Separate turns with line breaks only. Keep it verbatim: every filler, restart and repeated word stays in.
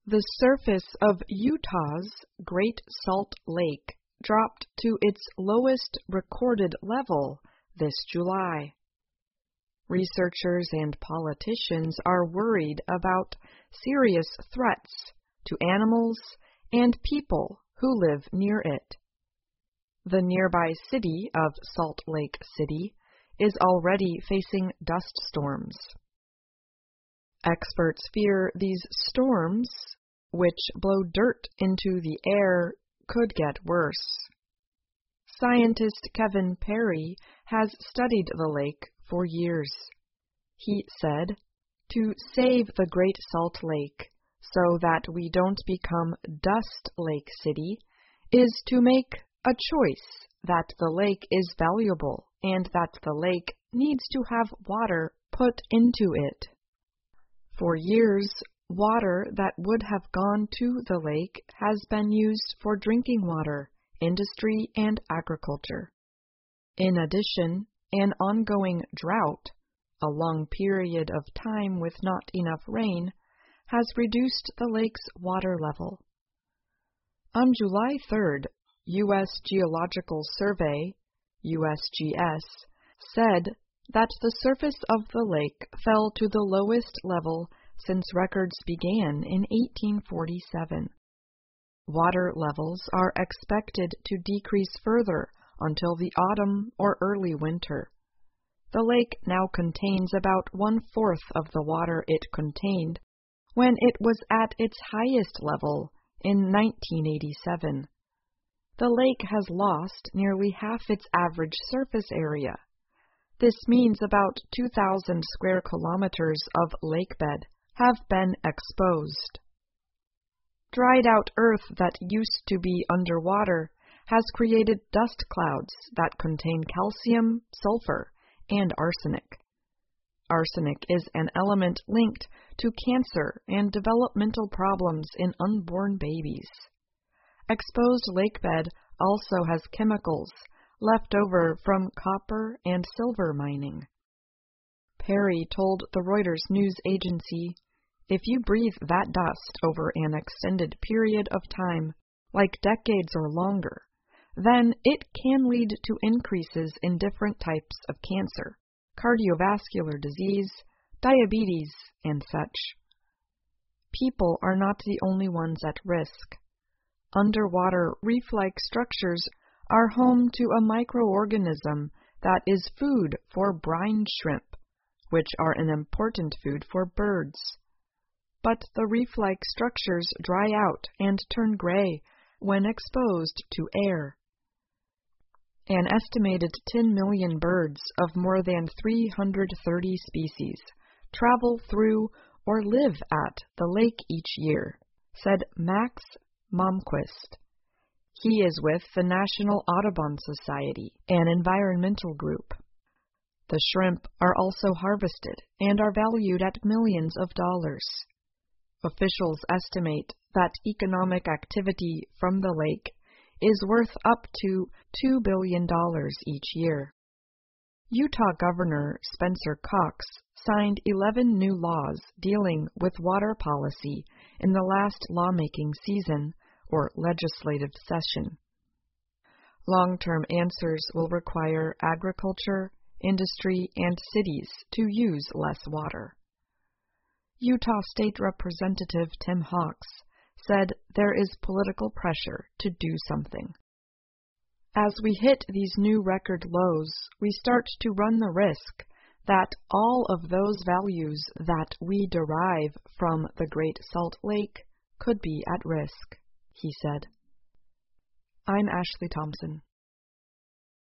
The surface of Utah's Great Salt Lake dropped to its lowest recorded level this July. Researchers and politicians are worried about serious threats to animals and people who live near it. The nearby city of Salt Lake City is already facing dust storms. Experts fear these storms, which blow dirt into the air, could get worse. Scientist Kevin Perry has studied the lake for years. He said, "To save the Great Salt Lake so that we don't become Dust Lake City is to make a choice that the lake is valuable and that the lake needs to have water put into it." For years, water that would have gone to the lake has been used for drinking water, industry, and agriculture. In addition, an ongoing drought, a long period of time with not enough rain, has reduced the lake's water level. On July third, U S Geological Survey, U S G S, said that the surface of the lake fell to the lowest level since records began in eighteen forty-seven. Water levels are expected to decrease further until the autumn or early winter. The lake now contains about one-fourth of the water it contained when it was at its highest level in nineteen eighty-seven. The lake has lost nearly half its average surface area. This means about two thousand square kilometers of lakebed have been exposed. Dried-out earth that used to be underwater has created dust clouds that contain calcium, sulfur, and arsenic. Arsenic is an element linked to cancer and developmental problems in unborn babies. Exposed lakebed also has chemicals left over from copper and silver mining. Perry told the Reuters news agency, "If you breathe that dust over an extended period of time, like decades or longer, then it can lead to increases in different types of cancer, cardiovascular disease, diabetes, and such." People are not the only ones at risk. Underwater reef-like structures are home to a microorganism that is food for brine shrimp, which are an important food for birds. But the reef-like structures dry out and turn gray when exposed to air. An estimated ten million birds of more than three hundred thirty species travel through or live at the lake each year, said Max Malmquist. He is with the National Audubon Society, an environmental group. The shrimp are also harvested and are valued at millions of dollars. Officials estimate that economic activity from the lake is worth up to two billion dollars each year. Utah Governor Spencer Cox signed eleven new laws dealing with water policy in the last lawmaking season, or legislative session. Long-term answers will require agriculture, industry, and cities to use less water. Utah State Representative Tim Hawks said there is political pressure to do something. As we hit these new record lows, we start to run the risk that all of those values that we derive from the Great Salt Lake could be at risk, he said. I'm Ashley Thompson.